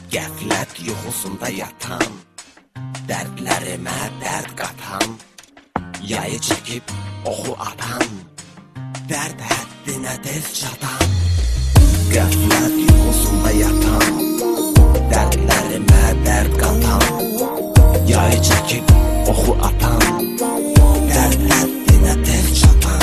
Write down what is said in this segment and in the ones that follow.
Qəflət yuxusunda yatan, dərdlərimə dərd qatan, yayı çəkib oxu atan, dərd həddinə tez çatan. Qəflət yuxusunda yatan, dərdlərimə dərd qatan, yayı çəkib oxu atan, dərd həddinə tez çatan.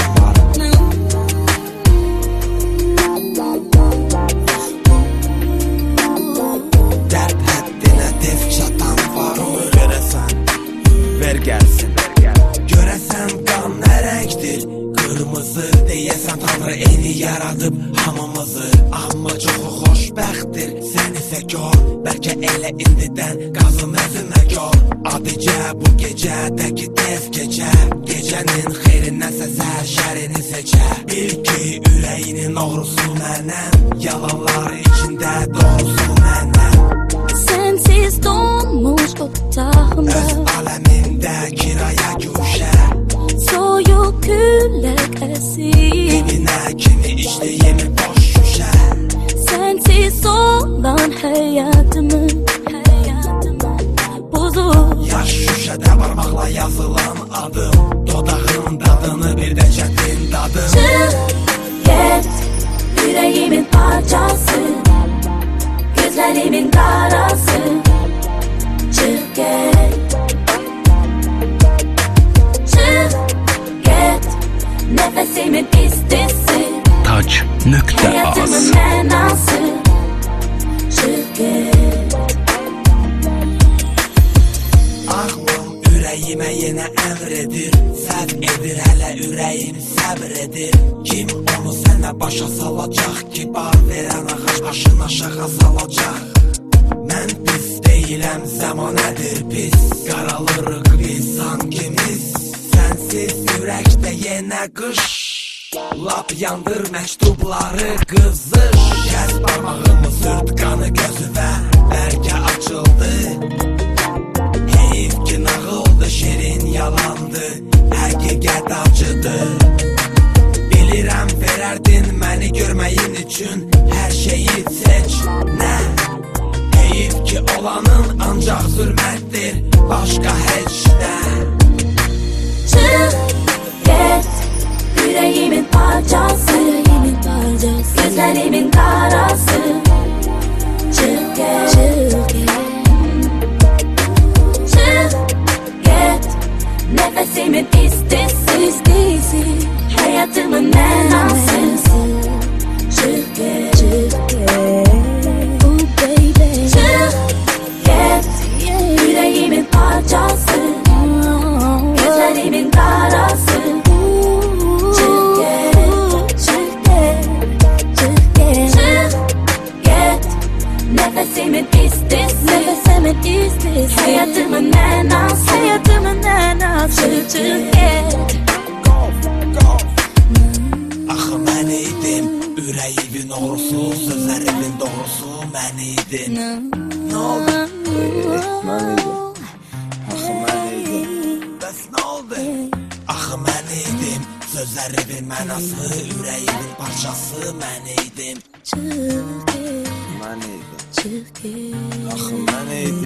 Dərd həddinə tez çatan var. Onu verəsən, ver gəlsin. Görəsən qan nə rəngdir, qırmızı deyəsən Tanrı eyni yaradıb hamımızı. Amma çoxu xoşbəxtdir, sən isə gör, bəlkə elə indidən qazım özümə gör. Adicə bu gecədəki tez gecə, gecənin xeyrinnənsə səhər şərini seçə. Bil ki ürəyinin oğrusu mənəm, yalanlar içində doğrusu mənəm. Sensiz donmuş otağımda, öz aləmində kiraya güşə, soyuq külək əsir, dibinə kimi içdiyim boş şüşə. sensiz olan həyatımın buzur. Yaş şüşədə parmaqla yazılan adım, dodağın dadını bir də çətin dadım. Çıx, get, yüreğimin parçası, gözlerimin qarası. Çıx, get, çıx, get, nəfəsimin istisi, həyatımın Tac.az mənası. Çıx, get. Ağlım ürəyimə yenə əmr edir, səhv edir hələ ürəyim səbr edir. Kim onu sənə başa salacaq ki, bar verən ağac başını aşağı salacaq. Mən pis deyiləm, zəmanədir pis, qaralırıq biz hangimiz. Sənsiz ürəkdə yenə qış, lap yandır məktubları qızış. Kəs parmağımı sürt qanı gözüvə, bəlkə açıldı. Heyif ki nağıldı, şirin yalandı, həqiqət acıdır. Bilirəm verərdin məni görməyin üçün, hər şeyi seç, nə? Heyif ki olanın ancaq zülmətdir, başqa heç nə. Çıx, get, yüreğimin parçası, gözlerimin qarası. Çıx, get, çıx, get, nəfəsimin istisi, həyatımın mənası. Çıx, get, oh baby. Çıx, get, yüreğimin parçası, gözlerimin qarası. Çıx, get, çıx, get, nəfəsimin istisi, həyatımın mənası. Çıx, get. Axı mən idim, ürəyimin oğrusu, sözlərimin doğrusu mən idim. Nə oldu? Mən idim. Axı mən idim. Bəs nə oldu? Axı mən idim, sözlərimin mənası, ürəyimin parçası mən idim. Çıx, get, Mən idim. çıx, get. Axı mən idim.